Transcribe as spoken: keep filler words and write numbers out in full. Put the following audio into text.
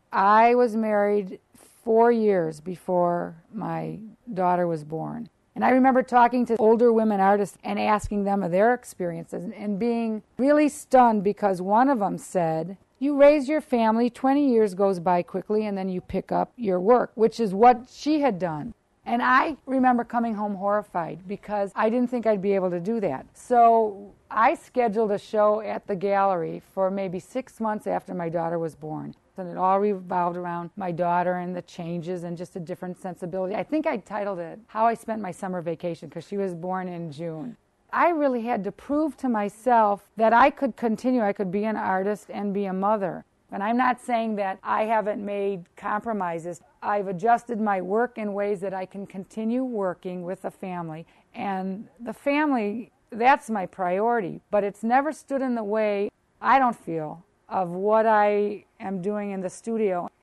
I was married four years before my daughter was born. And I remember talking to older women artists and asking them of their experiences and being really stunned because one of them said, you raise your family, twenty years goes by quickly, and then you pick up your work, which is what she had done. And I remember coming home horrified because I didn't think I'd be able to do that. So I scheduled a show at the gallery for maybe six months after my daughter was born. And it all revolved around my daughter and the changes and just a different sensibility. I think I titled it How I Spent My Summer Vacation because she was born in June. I really had to prove to myself that I could continue. I could be an artist and be a mother. And I'm not saying that I haven't made compromises. I've adjusted my work in ways that I can continue working with the family. And the family, that's my priority. But it's never stood in the way, I don't feel, of what I am doing in the studio.